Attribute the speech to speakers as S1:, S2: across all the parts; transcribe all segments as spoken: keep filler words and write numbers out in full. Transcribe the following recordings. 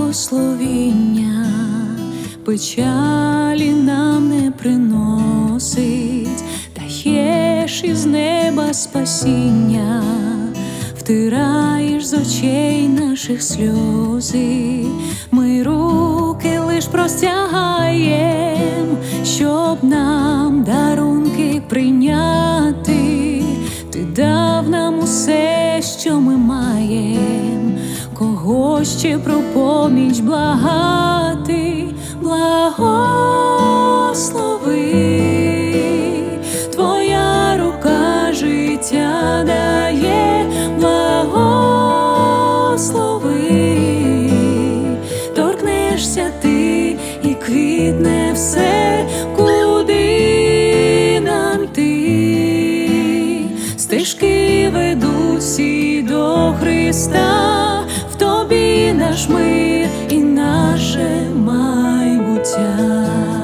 S1: благословіння, печалі нам не приносить, даєш із неба спасіння, втираєш з очей наших сльози. Ми руки лиш простягаєм, щоб нам дарунки прийняти. Ти дав нам усе, що ми маєм, кого ще про поміч благати. Благослови, твоя рука життя дає. Благослови, торкнешся ти і квітне все, куди нам йти. Стежки ведуть всі до Христа, в тобі наш мир і наше майбуття.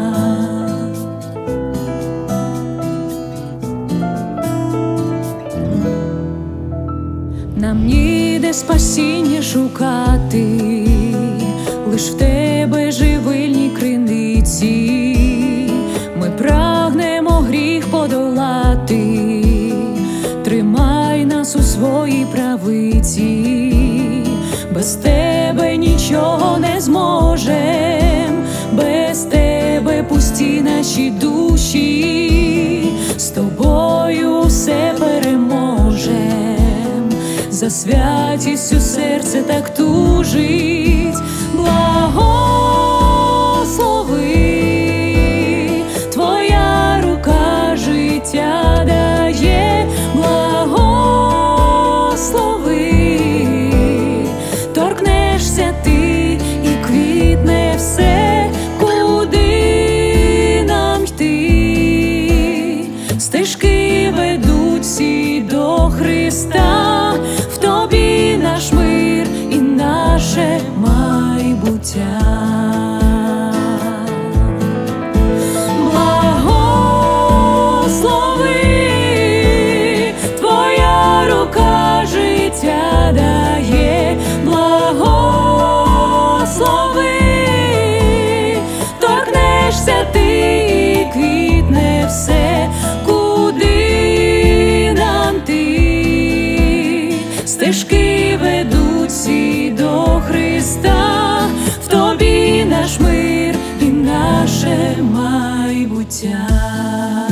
S1: Нам ніде спасіння шукати, лиш в тебе живильні криниці. Ми прагнемо гріх подолати, тримай нас у своїй правиці. Без тебе нічого не зможем, без тебе пусті наші душі. З тобою все переможем, за святістю серце так тужить. Благослови, твоя рука життя дає. Благослови, торкнешся ти і квітне все, куди нам йти. Стежки ведуть всі до Христа, в тобі наш мир і наше майбуття. Благослови, твоя рука життя дає. Благослови, торкнешся ти і квітне все, куди нам йти. Стежки ведуть всі до Христа, в тобі наш мир і наше майбуття.